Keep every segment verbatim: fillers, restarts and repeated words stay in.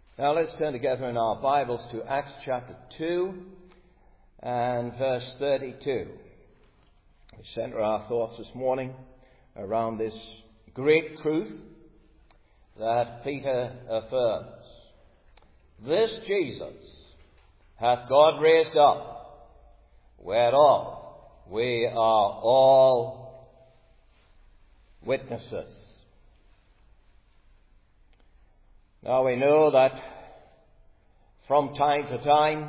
Now let's turn together in our Bibles to Acts chapter two and verse thirty-two. We center our thoughts this morning around this great truth that Peter affirms. This Jesus hath God raised up, whereof we are all witnesses. Now we know that from time to time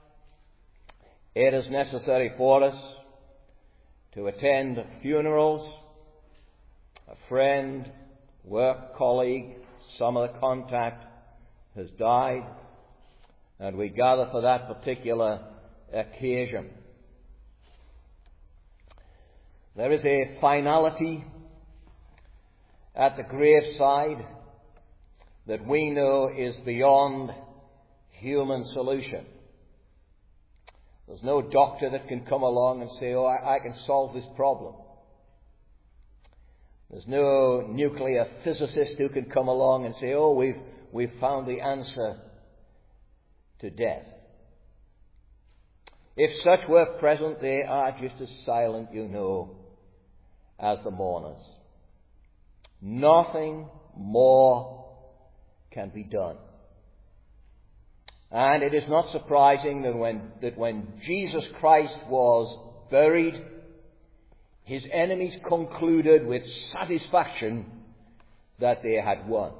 it is necessary for us to attend funerals. A friend, work colleague, some other contact has died, and we gather for that particular occasion. There is a finality at the graveside that we know is beyond human solution. There's no doctor that can come along and say, oh, I, I can solve this problem. There's no nuclear physicist who can come along and say, oh, we've, we've found the answer to death. If such were present, they are just as silent, you know, as the mourners. Nothing more can be done. And it is not surprising that when, that when Jesus Christ was buried, his enemies concluded with satisfaction that they had won.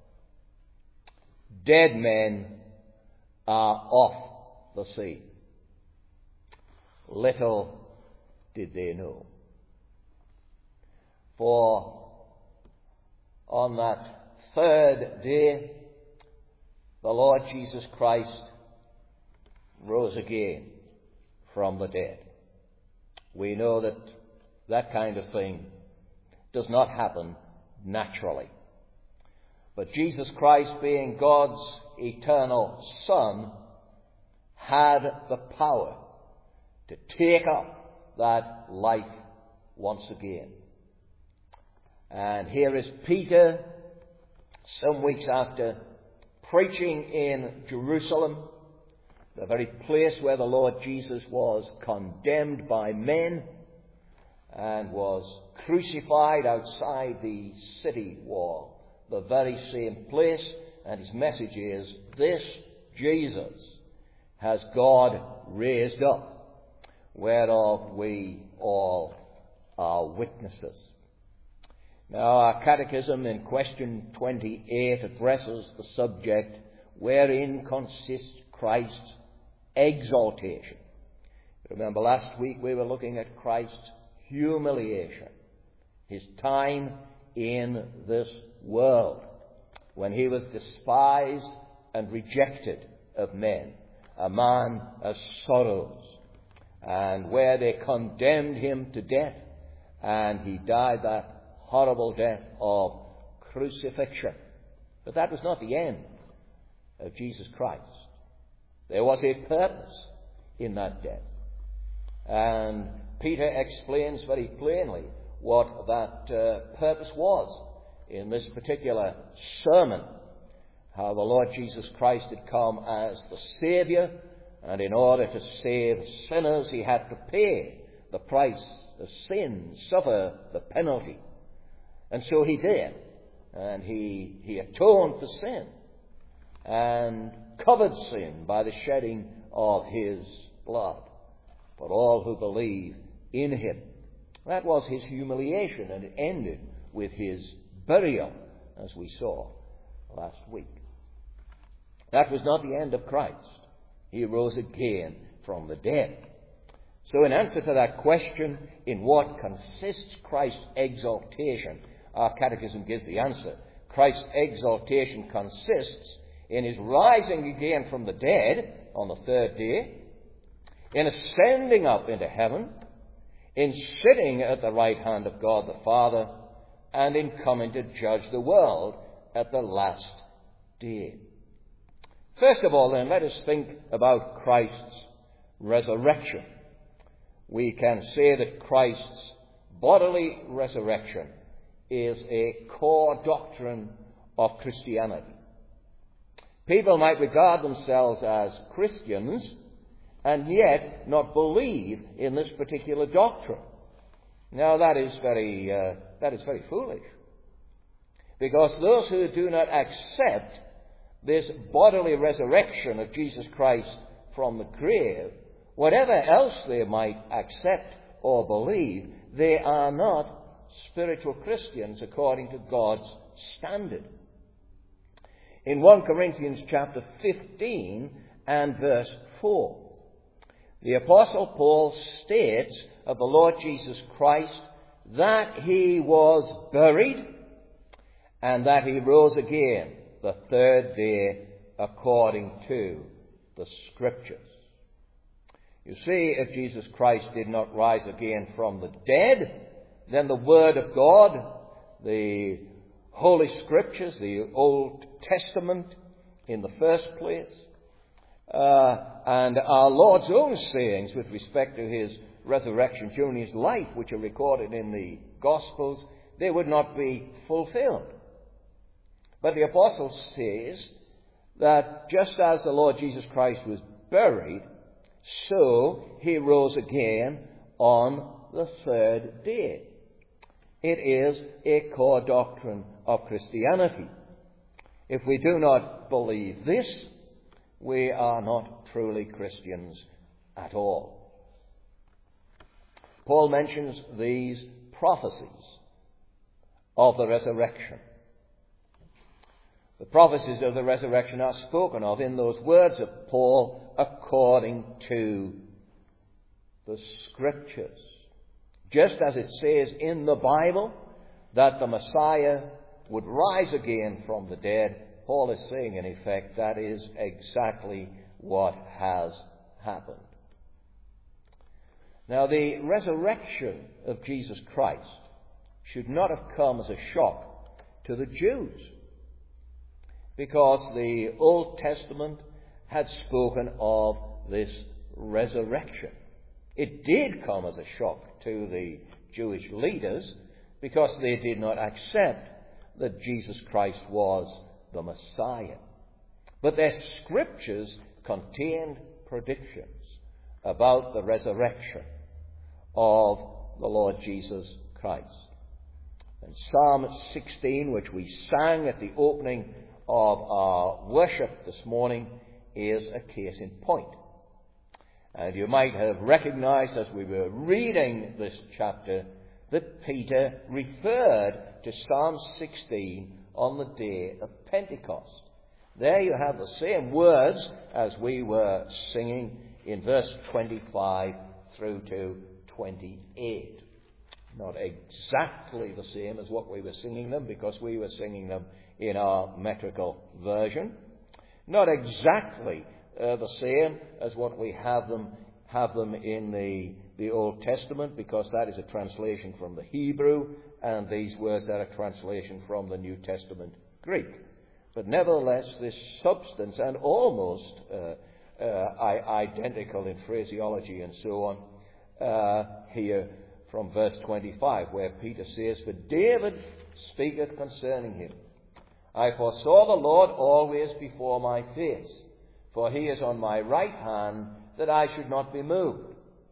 Dead men are off the scene. Little did they know. For on that third day, the Lord Jesus Christ rose again from the dead. We know that that kind of thing does not happen naturally. But Jesus Christ, being God's eternal Son, had the power to take up that life once again. And here is Peter, some weeks after, preaching in Jerusalem, the very place where the Lord Jesus was condemned by men and was crucified outside the city wall, the very same place. And his message is, this Jesus has God raised up, whereof we all are witnesses. Now, our catechism in question twenty-eight addresses the subject, wherein consists Christ's exaltation. Remember, last week we were looking at Christ's humiliation, his time in this world, when he was despised and rejected of men, a man of sorrows, and where they condemned him to death, and he died that horrible death of crucifixion. But that was not the end of Jesus Christ. There was a purpose in that death. And Peter explains very plainly what that uh, purpose was in this particular sermon. How the Lord Jesus Christ had come as the Saviour, and in order to save sinners he had to pay the price of sin, suffer the penalty. And so he did. And he, he atoned for sin and covered sin by the shedding of his blood for all who believe in him. That was his humiliation, and it ended with his burial, as we saw last week. That was not the end of Christ. He rose again from the dead. So in answer to that question, in what consists Christ's exaltation, our catechism gives the answer. Christ's exaltation consists in his rising again from the dead on the third day, in ascending up into heaven, in sitting at the right hand of God the Father, and in coming to judge the world at the last day. First of all, then, let us think about Christ's resurrection. We can say that Christ's bodily resurrection is a core doctrine of Christianity. People might regard themselves as Christians and yet not believe in this particular doctrine. Now that is very, uh, that is very foolish. Because those who do not accept this bodily resurrection of Jesus Christ from the grave, whatever else they might accept or believe, they are not spiritual Christians according to God's standard. In First Corinthians chapter fifteen and verse four, the Apostle Paul states of the Lord Jesus Christ that he was buried and that he rose again the third day according to the Scriptures. You see, if Jesus Christ did not rise again from the dead, then the Word of God, the Holy Scriptures, the Old Testament in the first place, uh, and our Lord's own sayings with respect to his resurrection during his life, which are recorded in the Gospels, they would not be fulfilled. But the Apostle says that just as the Lord Jesus Christ was buried, so he rose again on the third day. It is a core doctrine of Christianity. If we do not believe this, we are not truly Christians at all. Paul mentions these prophecies of the resurrection. The prophecies of the resurrection are spoken of in those words of Paul according to the Scriptures. Just as it says in the Bible that the Messiah would rise again from the dead, Paul is saying, in effect, that is exactly what has happened. Now, the resurrection of Jesus Christ should not have come as a shock to the Jews, because the Old Testament had spoken of this resurrection. It did come as a shock to the Jewish leaders because they did not accept that Jesus Christ was the Messiah. But their scriptures contained predictions about the resurrection of the Lord Jesus Christ. And Psalm sixteen, which we sang at the opening of our worship this morning, is a case in point. And you might have recognized as we were reading this chapter that Peter referred to Psalm sixteen on the day of Pentecost. There you have the same words as we were singing in verse twenty-five through to twenty-eight. Not exactly the same as what we were singing them, because we were singing them in our metrical version. Not exactly uh, the same as what we have them have them in the, the Old Testament, because that is a translation from the Hebrew, and these words are a translation from the New Testament Greek. But nevertheless, this substance, and almost uh, uh, identical in phraseology and so on, uh, here from verse twenty-five, where Peter says, "For David speaketh concerning him, I foresaw the Lord always before my face, for he is on my right hand, that I should not be moved.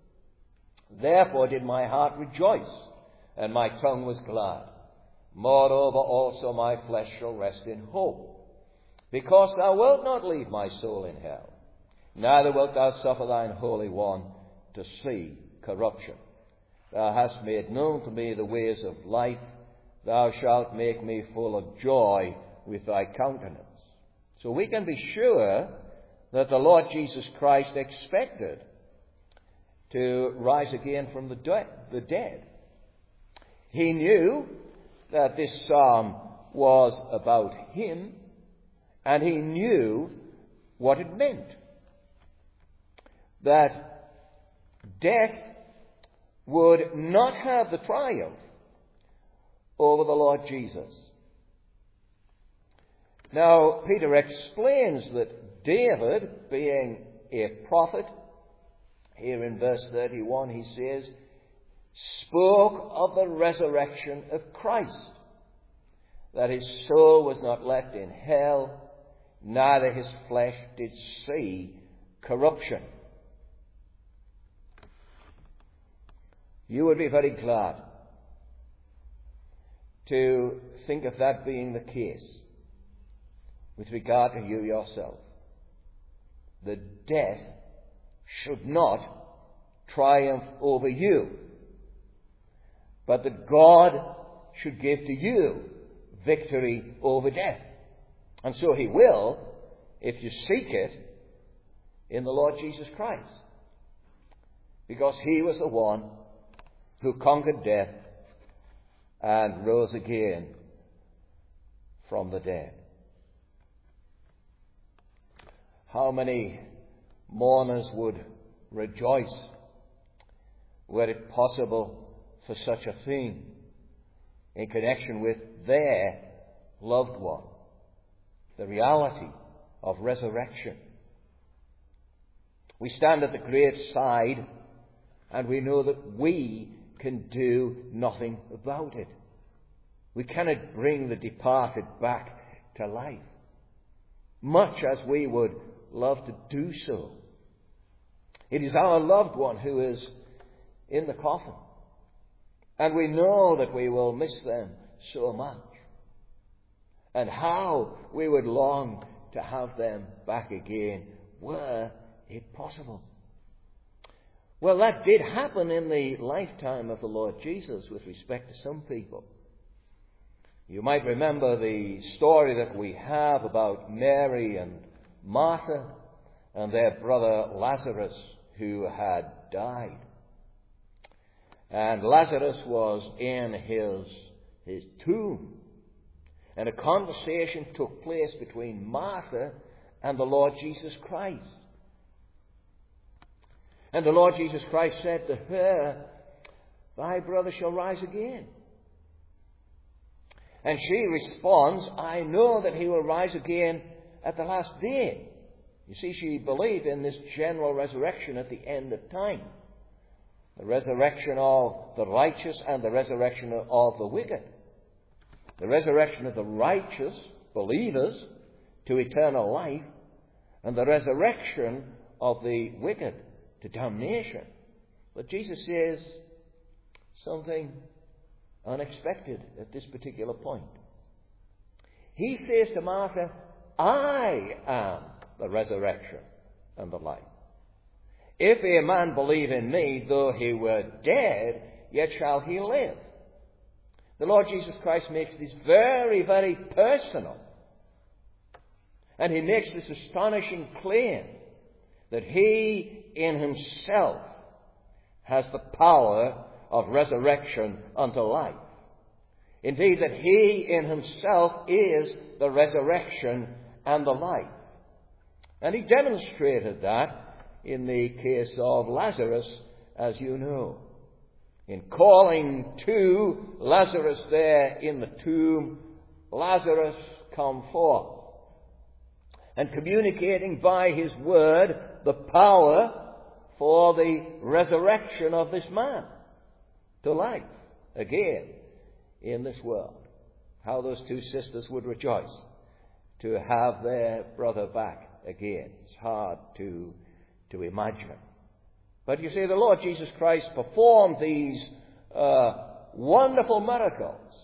Therefore did my heart rejoice, and my tongue was glad. Moreover also my flesh shall rest in hope, because thou wilt not leave my soul in hell, neither wilt thou suffer thine Holy One to see corruption. Thou hast made known to me the ways of life. Thou shalt make me full of joy with thy countenance." So we can be sure that the Lord Jesus Christ expected to rise again from the, de- the dead. He knew that this psalm was about him, and he knew what it meant. That death would not have the triumph over the Lord Jesus. Now, Peter explains that David, being a prophet, here in verse thirty-one he says, spoke of the resurrection of Christ, that his soul was not left in hell, neither his flesh did see corruption. You would be very glad to think of that being the case with regard to you yourself. That death should not triumph over you, but that God should give to you victory over death. And so he will, if you seek it in the Lord Jesus Christ, because he was the one who conquered death and rose again from the dead. How many mourners would rejoice were it possible for such a thing in connection with their loved one, the reality of resurrection. We stand at the grave side and we know that we can do nothing about it. We cannot bring the departed back to life, much as we would love to do so. It is our loved one who is in the coffin, and we know that we will miss them so much, and how we would long to have them back again, were it possible. Well, that did happen in the lifetime of the Lord Jesus with respect to some people. You might remember the story that we have about Mary and Martha and their brother Lazarus, who had died. And Lazarus was in his, his tomb. And a conversation took place between Martha and the Lord Jesus Christ. And the Lord Jesus Christ said to her, "Thy brother shall rise again." And she responds, "I know that he will rise again at the last day." You see, she believed in this general resurrection at the end of time. The resurrection of the righteous and the resurrection of the wicked. The resurrection of the righteous believers to eternal life, and the resurrection of the wicked to damnation. But Jesus says something unexpected at this particular point. He says to Martha, "I am the resurrection and the life. If a man believe in me, though he were dead, yet shall he live." The Lord Jesus Christ makes this very, very personal. And he makes this astonishing claim that he in himself has the power of resurrection unto life. Indeed, that he in himself is the resurrection and the life. And he demonstrated that in the case of Lazarus, as you know, in calling to Lazarus there in the tomb, "Lazarus, come forth," and communicating by his word the power for the resurrection of this man to life again in this world. How those two sisters would rejoice to have their brother back again. It's hard to, to imagine. But you see, the Lord Jesus Christ performed these uh, wonderful miracles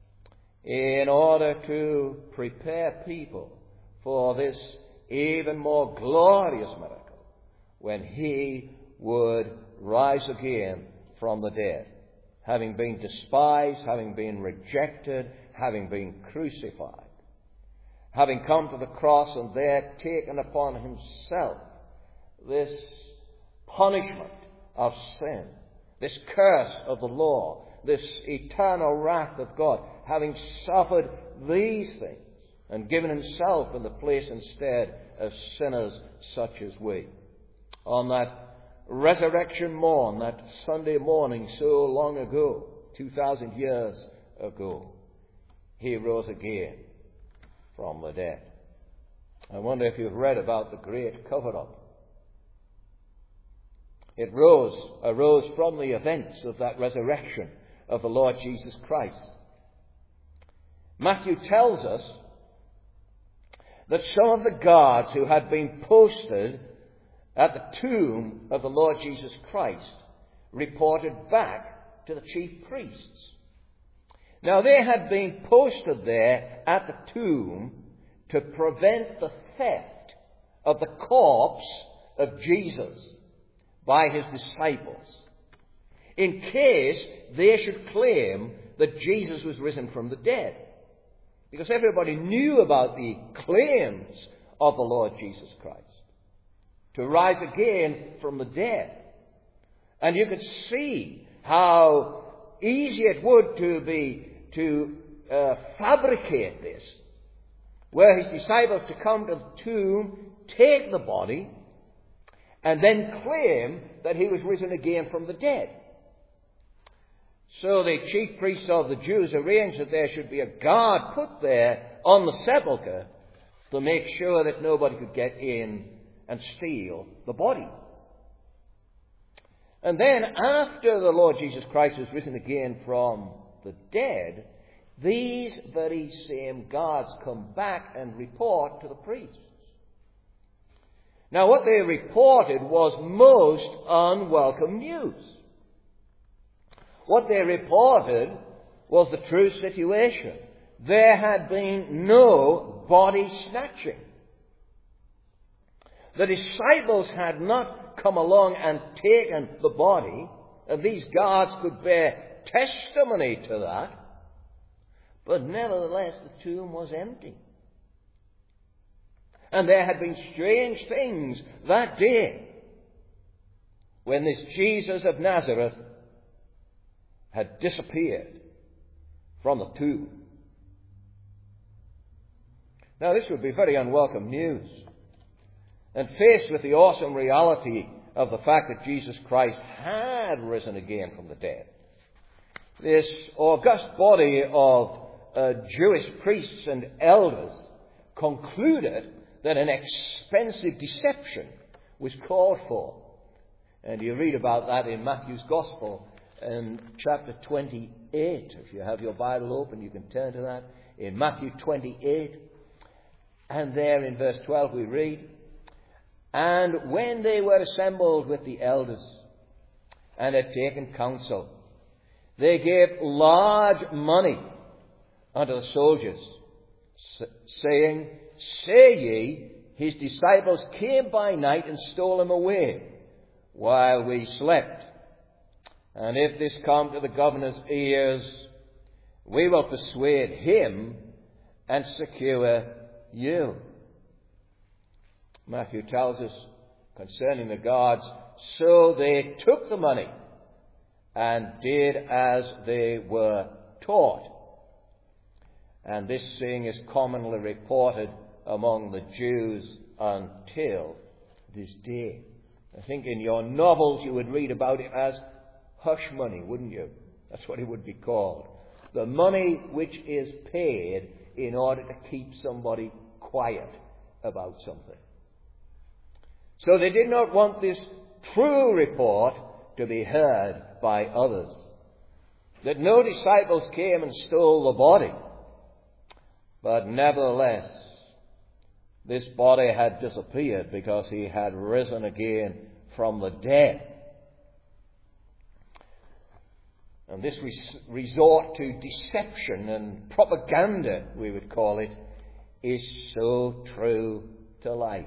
in order to prepare people for this even more glorious miracle when he would rise again from the dead, having been despised, having been rejected, having been crucified, having come to the cross and there taken upon himself this punishment of sin, this curse of the law, this eternal wrath of God, having suffered these things and given himself in the place instead of sinners such as we. On that resurrection morn, that Sunday morning so long ago, two thousand years ago, he rose again from the dead. I wonder if you've read about the great cover-up. It rose, arose from the events of that resurrection of the Lord Jesus Christ. Matthew tells us that some of the guards who had been posted at the tomb of the Lord Jesus Christ reported back to the chief priests. Now, they had been posted there at the tomb to prevent the theft of the corpse of Jesus by his disciples, in case they should claim that Jesus was risen from the dead. Because everybody knew about the claims of the Lord Jesus Christ to rise again from the dead. And you could see how easy it would to be to uh, fabricate this, were his disciples to come to the tomb, take the body, and then claim that he was risen again from the dead. So the chief priests of the Jews arranged that there should be a guard put there on the sepulchre to make sure that nobody could get in and steal the body. And then, after the Lord Jesus Christ was risen again from the dead, these very same guards come back and report to the priests. Now, what they reported was most unwelcome news. What they reported was the true situation. There had been no body snatching. The disciples had not come along and taken the body, and these guards could bear testimony to that. But nevertheless, the tomb was empty. And there had been strange things that day when this Jesus of Nazareth had disappeared from the tomb. Now, this would be very unwelcome news. And faced with the awesome reality of the fact that Jesus Christ had risen again from the dead, this august body of uh, Jewish priests and elders concluded that an expensive deception was called for. And you read about that in Matthew's Gospel in chapter twenty-eight. If you have your Bible open, you can turn to that. In Matthew twenty-eight, and there in verse twelve we read, "And when they were assembled with the elders and had taken counsel, they gave large money unto the soldiers, saying, Say ye, his disciples came by night and stole him away while we slept. And if this come to the governor's ears, we will persuade him and secure you." Matthew tells us concerning the guards, so they took the money and did as they were taught. And this thing is commonly reported among the Jews until this day. I think in your novels you would read about it as hush money, wouldn't you? That's what it would be called. The money which is paid in order to keep somebody quiet about something. So they did not want this true report to be heard by others, that no disciples came and stole the body. But nevertheless, this body had disappeared because he had risen again from the dead. And this res- resort to deception and propaganda, we would call it, is so true to life.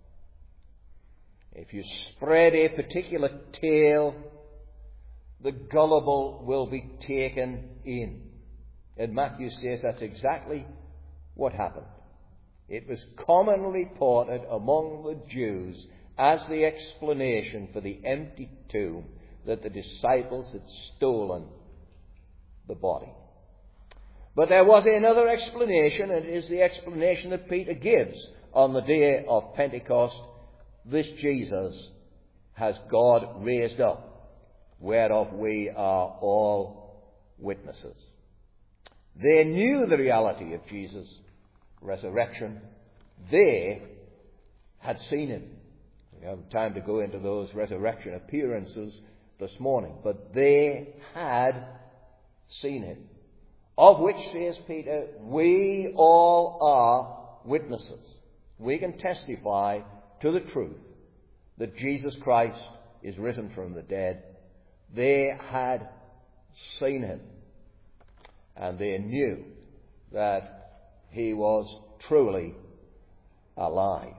If you spread a particular tale, the gullible will be taken in. And Matthew says that's exactly what happened. It was commonly reported among the Jews as the explanation for the empty tomb that the disciples had stolen the body. But there was another explanation, and it is the explanation that Peter gives on the day of Pentecost. This Jesus has God raised up, whereof we are all witnesses. They knew the reality of Jesus' resurrection. They had seen it. We haven't time to go into those resurrection appearances this morning, but they had seen it, of which, says Peter, we all are witnesses. we can testify to the truth that Jesus Christ is risen from the dead. They had seen him, and they knew that he was truly alive.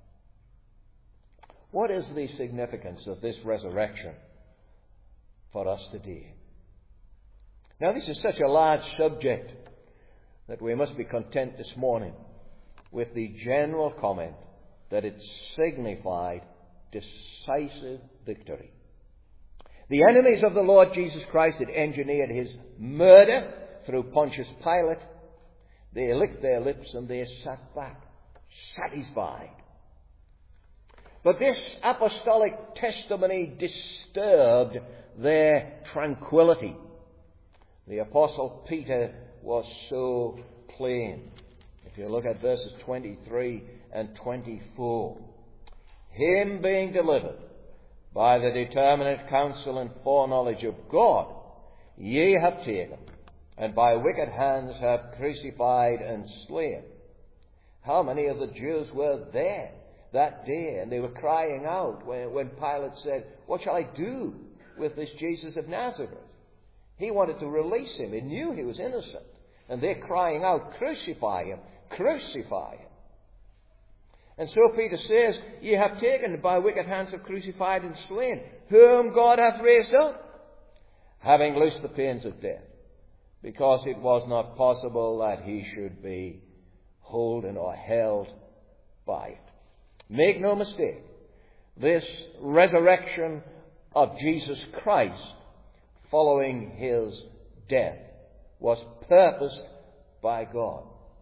What is the significance of this resurrection for us today? Now, this is such a large subject that we must be content this morning with the general comment that it signified decisive victory. The enemies of the Lord Jesus Christ had engineered his murder through Pontius Pilate. They licked their lips and they sat back, satisfied. But this apostolic testimony disturbed their tranquility. The Apostle Peter was so plain. If you look at verses twenty-three and twenty-four. Him being delivered by the determinate counsel and foreknowledge of God, ye have taken, and by wicked hands have crucified and slain. How many of the Jews were there that day? And they were crying out when, when Pilate said, what shall I do with this Jesus of Nazareth? He wanted to release him. He knew he was innocent. And they're crying out, crucify him, crucify him. And so Peter says, ye have taken, by wicked hands have crucified and slain, whom God hath raised up, having loosed the pains of death, because it was not possible that he should be holden or held by it. Make no mistake, this resurrection of Jesus Christ following his death was purposed by God.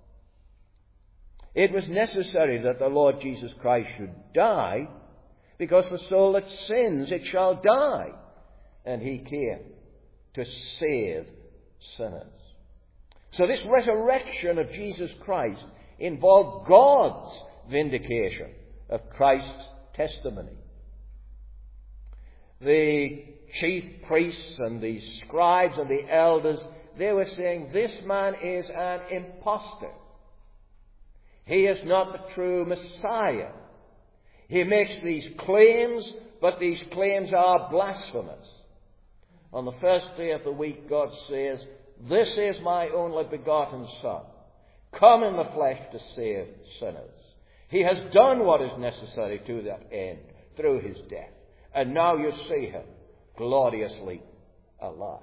It was necessary that the Lord Jesus Christ should die, because the soul that sins, it shall die. And he came to save sinners. So this resurrection of Jesus Christ involved God's vindication of Christ's testimony. The chief priests and the scribes and the elders, they were saying, this man is an impostor. He is not the true Messiah. He makes these claims, but these claims are blasphemous. On the first day of the week, God says, this is my only begotten Son, come in the flesh to save sinners. He has done what is necessary to that end through his death. And now you see him gloriously alive.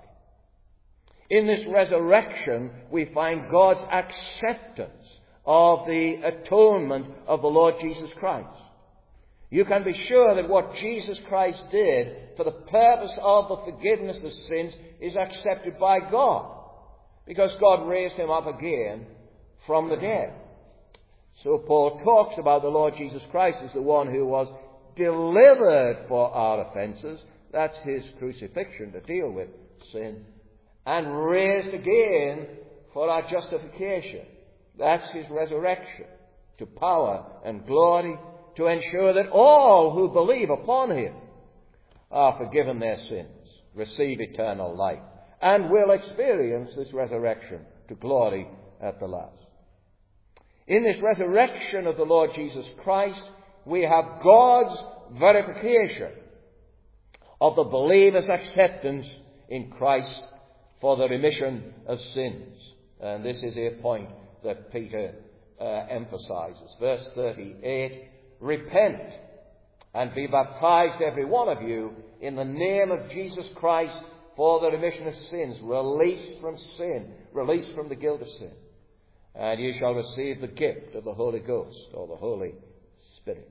In this resurrection, we find God's acceptance of the atonement of the Lord Jesus Christ. You can be sure that what Jesus Christ did for the purpose of the forgiveness of sins is accepted by God, because God raised him up again from the dead. So Paul talks about the Lord Jesus Christ as the one who was delivered for our offences, that's his crucifixion to deal with sin, and raised again for our justification. That's his resurrection to power and glory, to ensure that all who believe upon him are forgiven their sins, receive eternal life, and will experience this resurrection to glory at the last. In this resurrection of the Lord Jesus Christ, we have God's verification of the believer's acceptance in Christ for the remission of sins. And this is a point that Peter uh, emphasizes. Verse thirty-eight, repent and be baptized every one of you in the name of Jesus Christ for the remission of sins, release from sin, release from the guilt of sin. And you shall receive the gift of the Holy Ghost, or the Holy Spirit.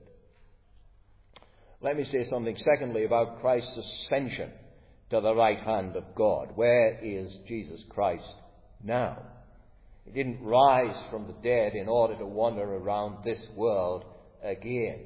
Let me say something secondly about Christ's ascension to the right hand of God. Where is Jesus Christ now? He didn't rise from the dead in order to wander around this world again.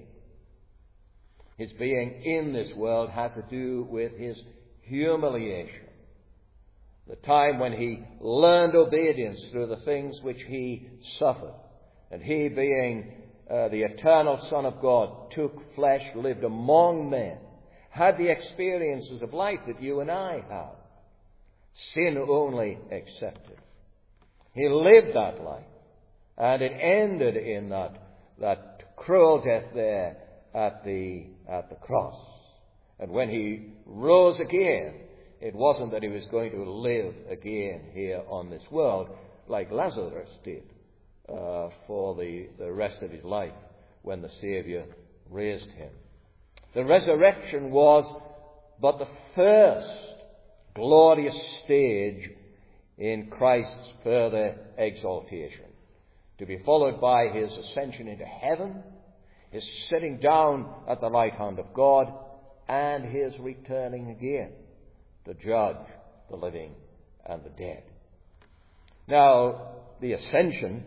His being in this world had to do with his humiliation. The time when he learned obedience through the things which he suffered. And he, being uh, the eternal Son of God, took flesh, lived among men, had the experiences of life that you and I have. Sin only accepted. He lived that life, and it ended in that that cruel death there at the, at the cross. And when he rose again, it wasn't that he was going to live again here on this world like Lazarus did uh, for the, the rest of his life when the Saviour raised him. The resurrection was but the first glorious stage in Christ's further exaltation, to be followed by his ascension into heaven, his sitting down at the right hand of God, and his returning again to judge the living and the dead. Now, the ascension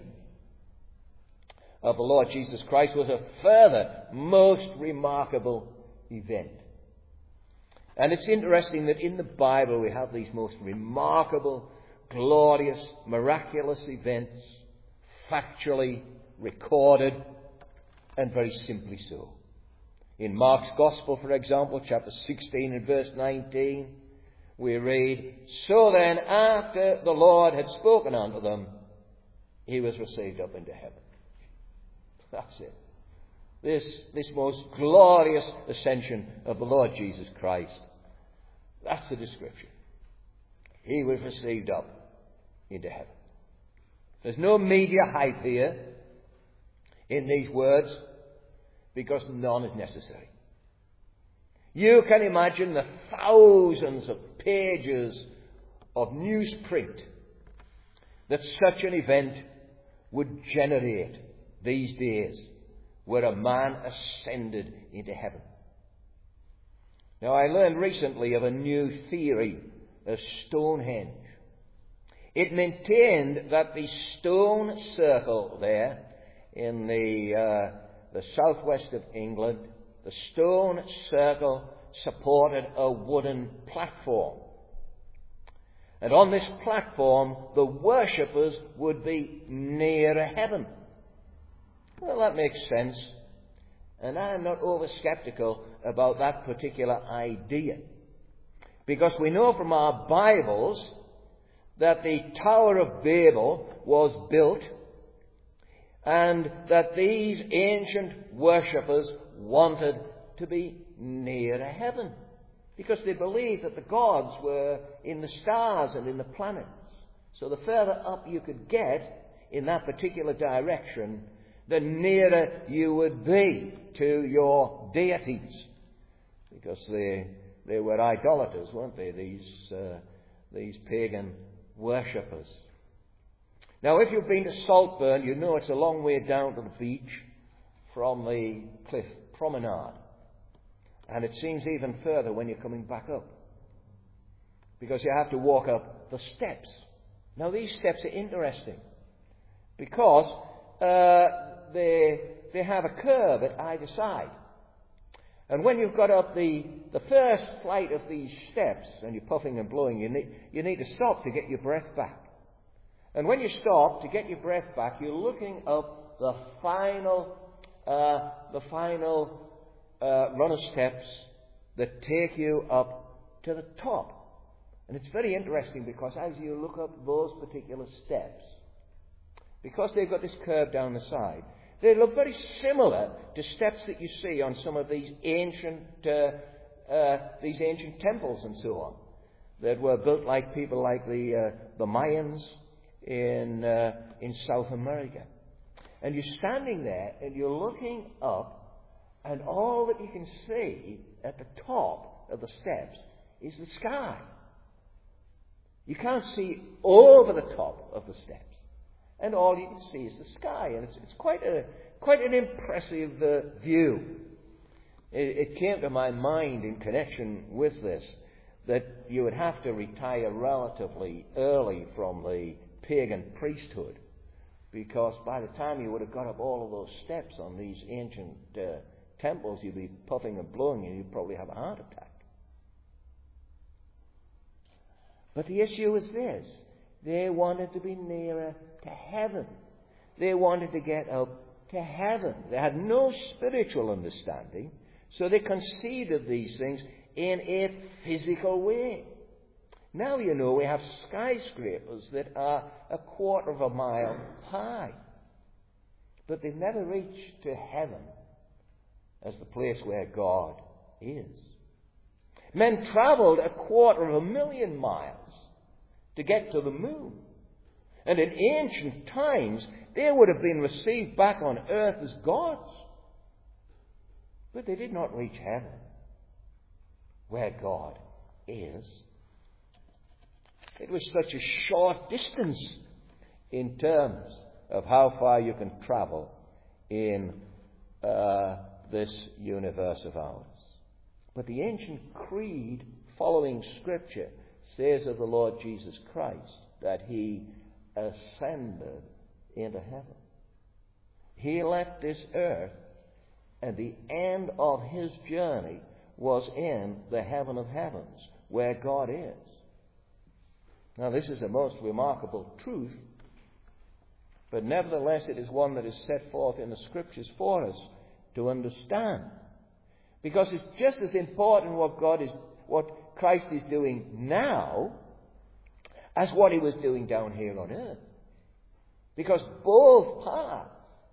of the Lord Jesus Christ was a further most remarkable event. And it's interesting that in the Bible we have these most remarkable, glorious, miraculous events, factually recorded, and very simply so. In Mark's Gospel, for example, chapter sixteen and verse nineteen, we read, "So then, after the Lord had spoken unto them, he was received up into heaven." That's it. This, this most glorious ascension of the Lord Jesus Christ. That's the description. He was received up into heaven. There's no media hype here in these words, because none is necessary. You can imagine the thousands of pages of newsprint that such an event would generate these days, where a man ascended into heaven. Now, I learned recently of a new theory of Stonehenge. It maintained that the stone circle there in the, uh, the southwest of England, the stone circle supported a wooden platform. And on this platform, the worshippers would be nearer heaven. Well, that makes sense. And I'm not over-skeptical about that particular idea. Because we know from our Bibles that the Tower of Babel was built, and that these ancient worshippers wanted to be nearer heaven, because they believed that the gods were in the stars and in the planets. So the further up you could get in that particular direction, the nearer you would be to your deities, because they they were idolaters, weren't they? These uh, these pagan worshippers. Now, if you've been to Saltburn, you know it's a long way down to the beach from the cliff promenade, and it seems even further when you're coming back up, because you have to walk up the steps. Now, these steps are interesting because uh, they they have a curve at either side. And when you've got up the, the first flight of these steps and you're puffing and blowing, you need, you need to stop to get your breath back. And when you stop to get your breath back, you're looking up the final, uh, the final uh, run of steps that take you up to the top. And it's very interesting because as you look up those particular steps, because they've got this curve down the side, they look very similar to steps that you see on some of these ancient, uh, uh, these ancient temples and so on, that were built like people like the uh, the Mayans in uh, in South America. And you're standing there and you're looking up, and all that you can see at the top of the steps is the sky. You can't see over the top of the steps. And all you can see is the sky, and it's, it's quite a quite an impressive uh, view. It, it came to my mind in connection with this that you would have to retire relatively early from the pagan priesthood, because by the time you would have got up all of those steps on these ancient uh, temples, you'd be puffing and blowing, and you'd probably have a heart attack. But the issue is this: they wanted to be nearer to heaven. They wanted to get up to heaven. They had no spiritual understanding, so they conceived of these things in a physical way. Now, you know, we have skyscrapers that are a quarter of a mile high. but they've never reached to heaven as the place where God is. Men travelled a quarter of a million miles to get to the moon. And in ancient times, they would have been received back on earth as gods. But they did not reach heaven, where God is. It was such a short distance in terms of how far you can travel in uh, this universe of ours. But the ancient creed following Scripture says of the Lord Jesus Christ that he ascended into heaven. He left this earth, and the end of his journey was in the heaven of heavens, where God is. Now, this is a most remarkable truth, but nevertheless it is one that is set forth in the Scriptures for us to understand. Because it's just as important what God is, what Christ is doing now, as what he was doing down here on earth. Because both parts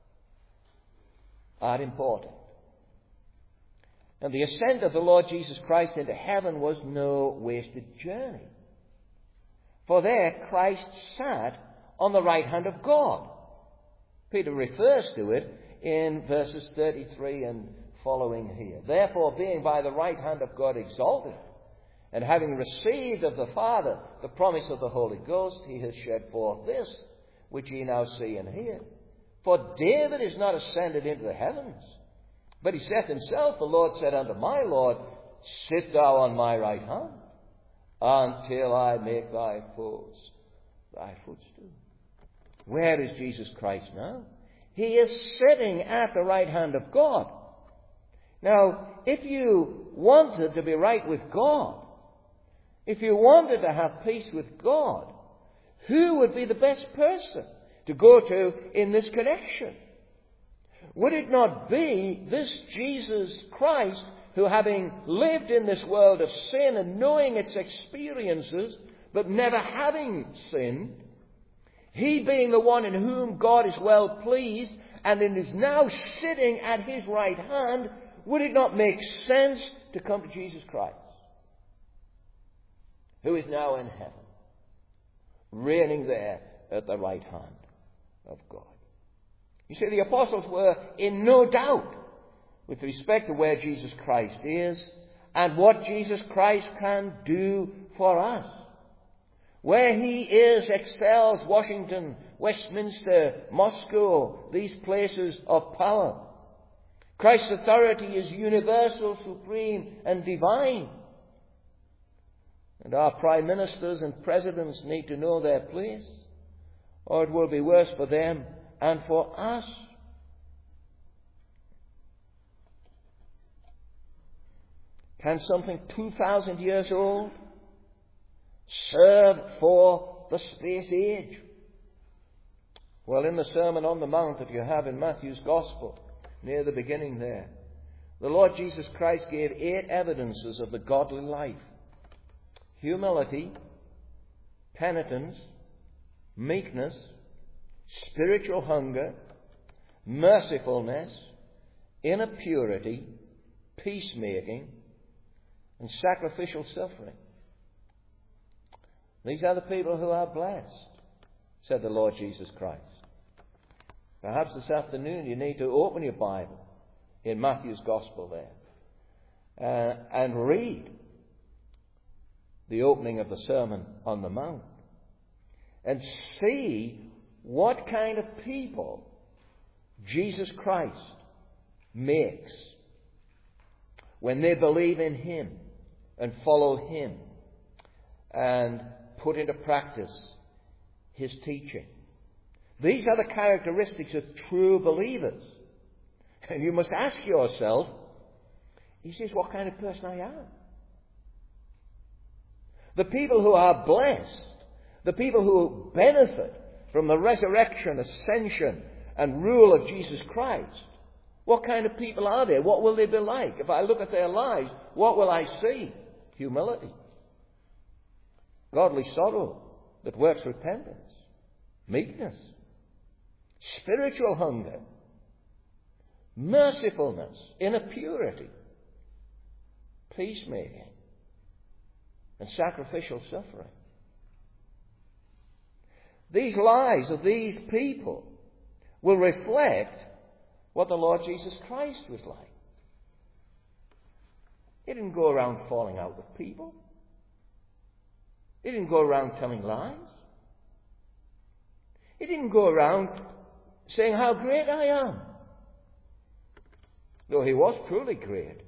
are important. And the ascent of the Lord Jesus Christ into heaven was no wasted journey. For there Christ sat on the right hand of God. Peter refers to it in verses thirty-three and following here. Therefore, being by the right hand of God exalted, and having received of the Father the promise of the Holy Ghost, he has shed forth this, which ye now see and hear. For David is not ascended into the heavens, but he saith himself, the Lord said unto my Lord, sit thou on my right hand, until I make thy foes thy footstool. Where is Jesus Christ now? He is sitting at the right hand of God. Now, if you wanted to be right with God, if you wanted to have peace with God, who would be the best person to go to in this connection? Would it not be this Jesus Christ, who, having lived in this world of sin and knowing its experiences, but never having sinned, he being the one in whom God is well pleased and is now sitting at his right hand, would it not make sense to come to Jesus Christ, who is now in heaven, reigning there at the right hand of God? You see, the apostles were in no doubt with respect to where Jesus Christ is and what Jesus Christ can do for us. Where he is excels Washington, Westminster, Moscow, these places of power. Christ's authority is universal, supreme, and divine. And our prime ministers and presidents need to know their place, or it will be worse for them and for us. Can something two thousand years old serve for the space age? Well, in the Sermon on the Mount that you have in Matthew's Gospel, near the beginning there, the Lord Jesus Christ gave eight evidences of the godly life: humility, penitence, meekness, spiritual hunger, mercifulness, inner purity, peacemaking, and sacrificial suffering. These are the people who are blessed, said the Lord Jesus Christ. Perhaps this afternoon you need to open your Bible in Matthew's Gospel there uh, and read the opening of the Sermon on the Mount and see what kind of people Jesus Christ makes when they believe in him and follow him and put into practice his teaching. These are the characteristics of true believers. And you must ask yourself, he says, what kind of person I am? The people who are blessed, the people who benefit from the resurrection, ascension, and rule of Jesus Christ, what kind of people are they? What will they be like? If I look at their lives, what will I see? Humility, godly sorrow that works repentance, meekness, spiritual hunger, mercifulness, inner purity, peacemaking, and sacrificial suffering. These lives of these people will reflect what the Lord Jesus Christ was like. He didn't go around falling out with people. He didn't go around telling lies. He didn't go around saying how great I am. Though he was truly great.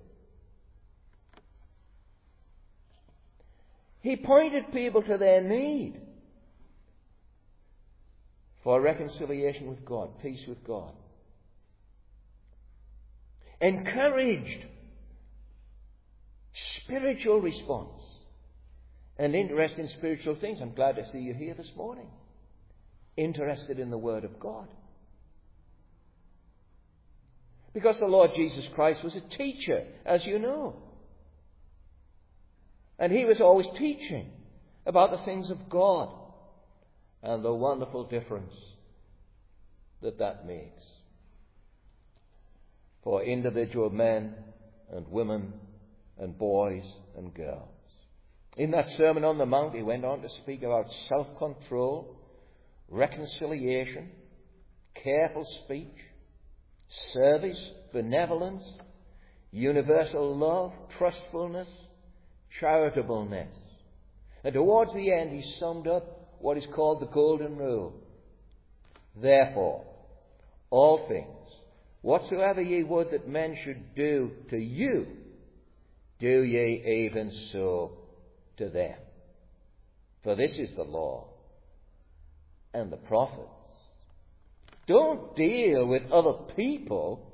He pointed people to their need for reconciliation with God, peace with God. Encouraged spiritual response and interest in spiritual things. I'm glad to see you here this morning. Interested in the Word of God. Because the Lord Jesus Christ was a teacher, as you know. And he was always teaching about the things of God and the wonderful difference that that makes for individual men and women and boys and girls. In that Sermon on the Mount, he went on to speak about self-control, reconciliation, careful speech, service, benevolence, universal love, trustfulness, charitableness. And towards the end, he summed up what is called the Golden Rule. Therefore, all things, whatsoever ye would that men should do to you, do ye even so to them. For this is the law and the prophets. Don't deal with other people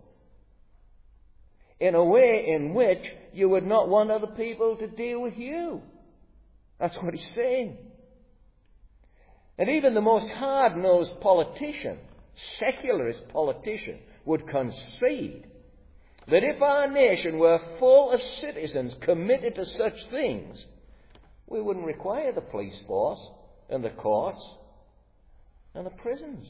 in a way in which you would not want other people to deal with you. That's what he's saying. And even the most hard-nosed politician, secularist politician, would concede that if our nation were full of citizens committed to such things, we wouldn't require the police force and the courts and the prisons.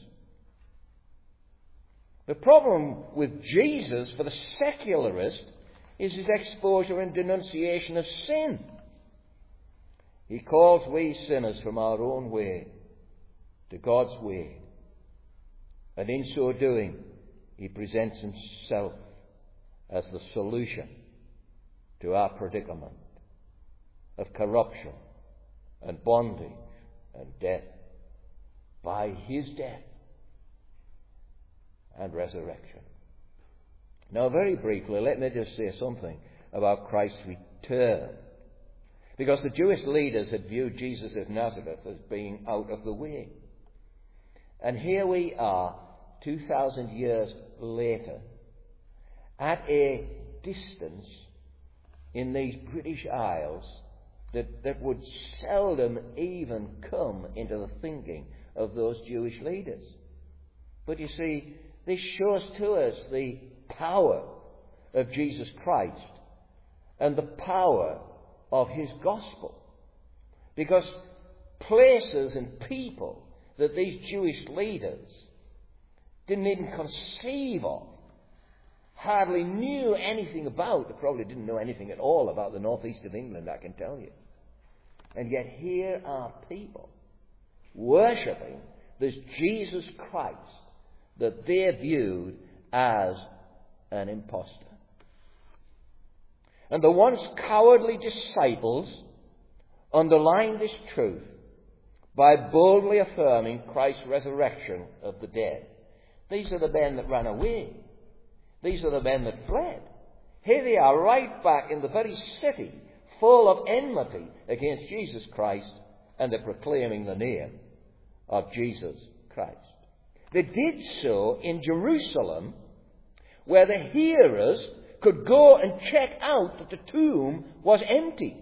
The problem with Jesus for the secularist is his exposure and denunciation of sin. He calls we sinners from our own way to God's way. And in so doing, he presents himself as the solution to our predicament of corruption and bondage and death by his death and resurrection. Now, very briefly, let me just say something about Christ's return. Because the Jewish leaders had viewed Jesus of Nazareth as being out of the way. And here we are, two thousand years later, at a distance in these British Isles that, that would seldom even come into the thinking of those Jewish leaders. But you see, this shows to us the power of Jesus Christ and the power of his gospel. Because places and people that these Jewish leaders didn't even conceive of, hardly knew anything about, they probably didn't know anything at all about the northeast of England, I can tell you. And yet here are people worshipping this Jesus Christ that they viewed as an impostor. And the once cowardly disciples underlined this truth by boldly affirming Christ's resurrection of the dead. These are the men that ran away. These are the men that fled. Here they are right back in the very city, full of enmity against Jesus Christ, and they're proclaiming the name of Jesus Christ. They did so in Jerusalem, where the hearers could go and check out that the tomb was empty.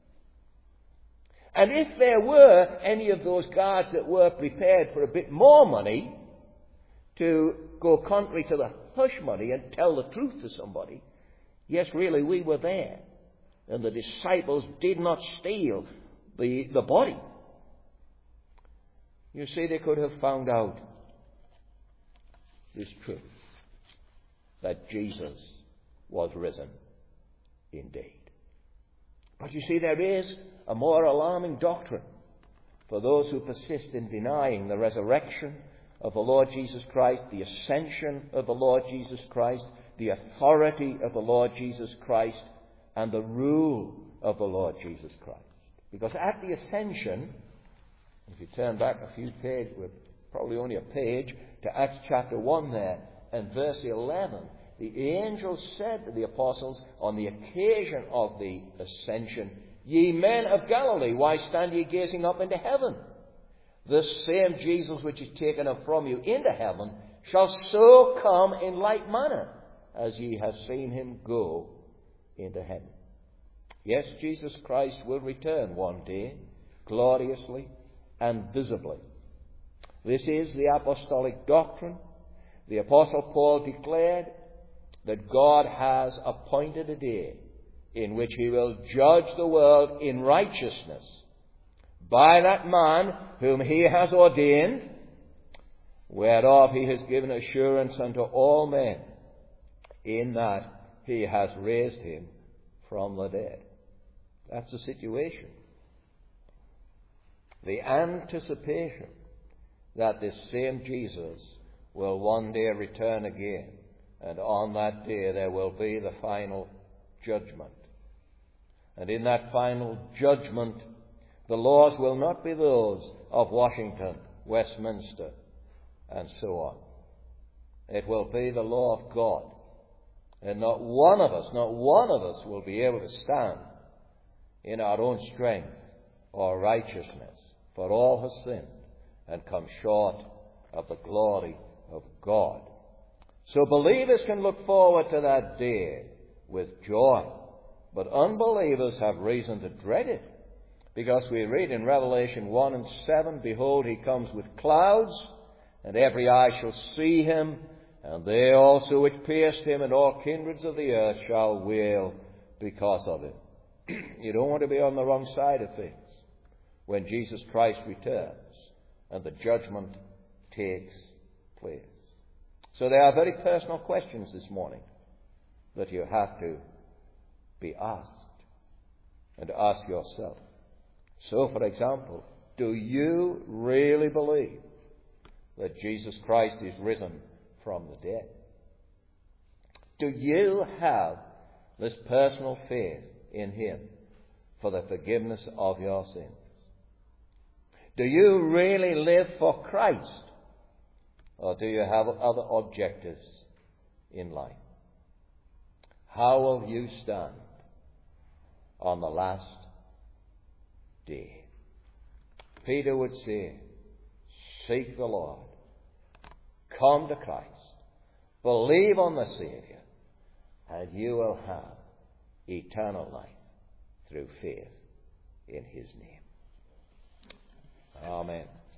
And if there were any of those guards that were prepared for a bit more money to go contrary to the hush money and tell the truth to somebody, yes, really, we were there. And the disciples did not steal the, the body. You see, they could have found out this truth. that Jesus was risen indeed. But you see, there is a more alarming doctrine for those who persist in denying the resurrection of the Lord Jesus Christ, the ascension of the Lord Jesus Christ, the authority of the Lord Jesus Christ, and the rule of the Lord Jesus Christ. Because at the ascension, if you turn back a few pages, probably only a page, to Acts chapter one there, and verse eleven, the angel said to the apostles on the occasion of the ascension, "Ye men of Galilee, why stand ye gazing up into heaven? This same Jesus which is taken up from you into heaven shall so come in like manner as ye have seen him go into heaven." Yes, Jesus Christ will return one day, gloriously and visibly. This is the apostolic doctrine. The Apostle Paul declared that God has appointed a day in which he will judge the world in righteousness by that man whom he has ordained, whereof he has given assurance unto all men, in that he has raised him from the dead. That's the situation. The anticipation that this same Jesus will one day return again, and on that day there will be the final judgment. And in that final judgment, the laws will not be those of Washington, Westminster, and so on. It will be the law of God. And not one of us, not one of us will be able to stand in our own strength or righteousness, for all have sinned and come short of the glory of God. So believers can look forward to that day with joy, but unbelievers have reason to dread it, because we read in Revelation one and seven, "Behold, he comes with clouds, and every eye shall see him, and they also which pierced him, and all kindreds of the earth shall wail because of him." You don't want to be on the wrong side of things when Jesus Christ returns and the judgment takes place. So there are very personal questions this morning that you have to be asked and ask yourself. So, for example, do you really believe that Jesus Christ is risen from the dead? Do you have this personal faith in him for the forgiveness of your sins? Do you really live for Christ? Or do you have other objectives in life? How will you stand on the last day? Peter would say, seek the Lord. Come to Christ. Believe on the Savior. And you will have eternal life through faith in his name. Amen.